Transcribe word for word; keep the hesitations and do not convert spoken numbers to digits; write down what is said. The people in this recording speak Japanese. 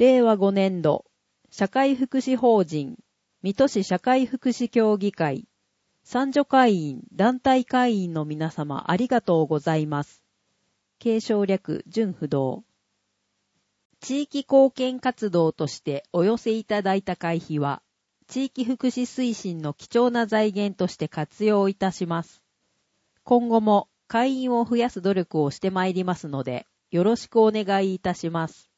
れいわごねんど、社会福祉法人、水戸市社会福祉協議会、参助会員、団体会員の皆様ありがとうございます。継承略、準不動。地域貢献活動としてお寄せいただいた会費は、地域福祉推進の貴重な財源として活用いたします。今後も会員を増やす努力をしてまいりますので、よろしくお願いいたします。